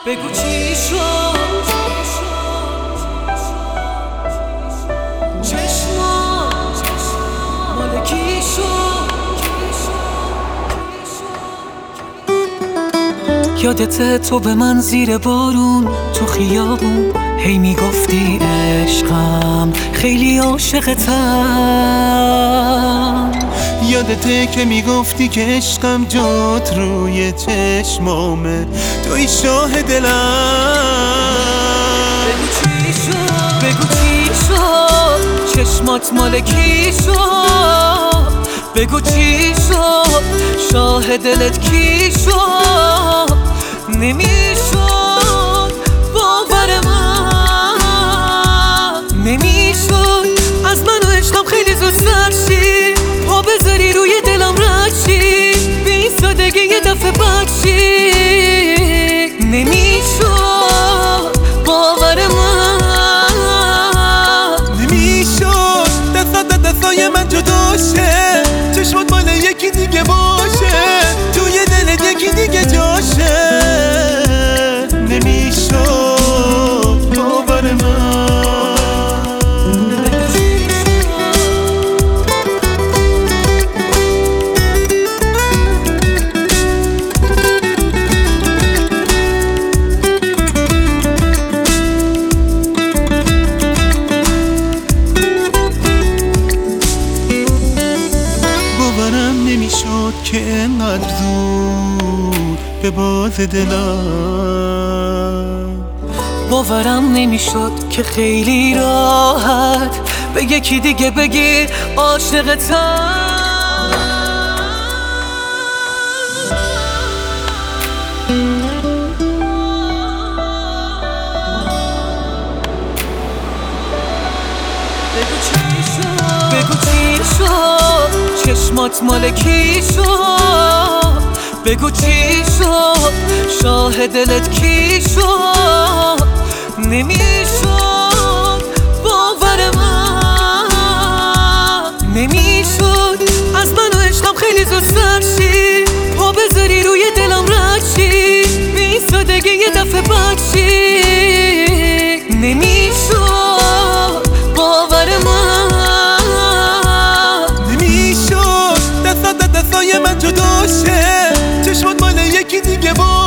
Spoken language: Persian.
بگو چی شد چشمات مال کی شد یادته تو به من زیر بارون تو خیابون هی میگفتی عشقم خیلی عاشقتم یادته که میگفتی که عشقم جات روی چشمامه توی شاه دلم بگو چی شد چشمات مال کی شد بگو چی شد شاه دلت کی شد نمیشد باور من نمیشد از من و عشقم خیلی زود سرشی پا بذاری روی دلم رشی به این سادگی یه دفعه بکشی نمیشد باور من نمیشد دستای من جدا شه چشمات مال یکی دیگه باشه توی دلت یکی دیگه جاشه نمیشد باور من باورم نمیشد که انقدر زود به باز دلم باورم نمیشد که خیلی راحت به یکی دیگه بگی عاشقتم بگو چی شد چشمات مال کی شد بگو چی شد شاه دلت کی شد نمیشد باور من نمیشد از من و عشقم خیلی زود سرشی پا بذاری روی دلم رشی به این سادگی یه دفعه بکشی نمیشد باور من نمیشد دستای من جدا شه چشمات مال یکی دیگه